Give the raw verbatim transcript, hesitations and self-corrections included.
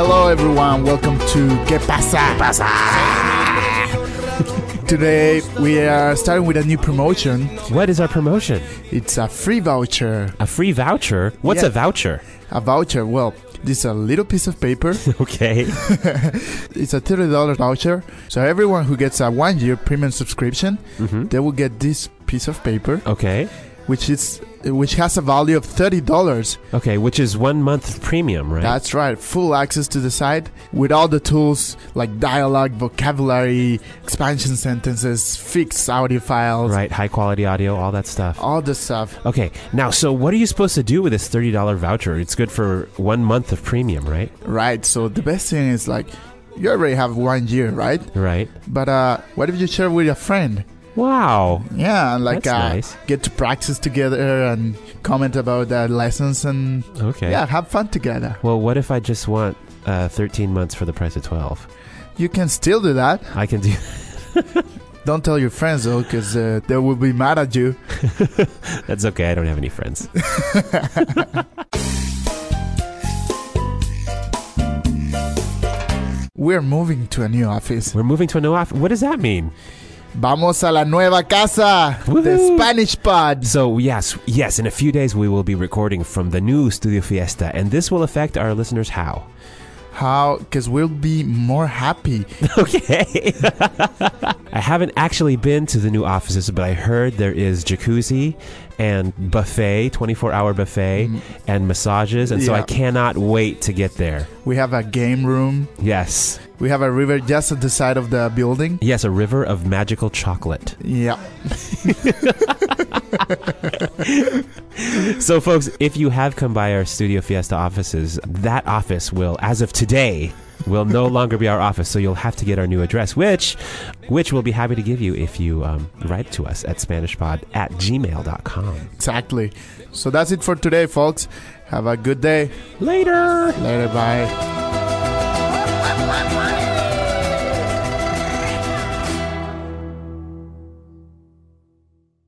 Hello, everyone. Welcome to ¿Qué pasa? ¿Qué pasa? Today, we are starting with a new promotion. What is our promotion? It's a free voucher. A free voucher? What's Yeah. a voucher? A voucher, well, this is a little piece of paper. Okay. It's a thirty dollars voucher. So everyone who gets a one-year premium subscription, Mm-hmm. they will get this piece of paper, Okay. which is which has a value of thirty dollars. Okay, which is one month premium, right? That's right. Full access to the site with all the tools like dialogue, vocabulary, expansion sentences, fixed audio files, Right, high quality audio, all that stuff. all the stuff. Okay, now, so what are you supposed to do with this thirty dollars voucher? It's good for one month of premium, right? Right. So the best thing is like you already have one year, right? Right. But uh, what if you share with a friend? Wow. Yeah, and like That's uh, nice. get to practice together and comment about the lessons and Okay. yeah, have fun together. Well, what if I just want uh, thirteen months for the price of twelve? You can still do that. I can do... Don't tell your friends though, because uh, they will be mad at you. That's okay, I don't have any friends. We're moving to a new office. We're moving to a new office. What does that mean? Vamos a la nueva casa, the Woohoo! Spanish pod. So, yes, yes, in a few days we will be recording from the new Studio Fiesta, and this will affect our listeners how? How? Because we'll be more happy. Okay. I haven't actually been to the new offices, but I heard there is jacuzzi and buffet, twenty-four hour buffet, Mm. and massages, and so I Yeah. cannot wait to get there. We have a game room. Yes. We have a river just at the side of the building. Yes, a river of magical chocolate. Yeah. So, folks, if you have come by our Studio Fiesta offices, that office will, as of today, will no longer be our office. So you'll have to get our new address, which which we'll be happy to give you if you um, write to us at SpanishPod at gmail dot com. Exactly. So that's it for today, folks. Have a good day. Later! Later. Bye.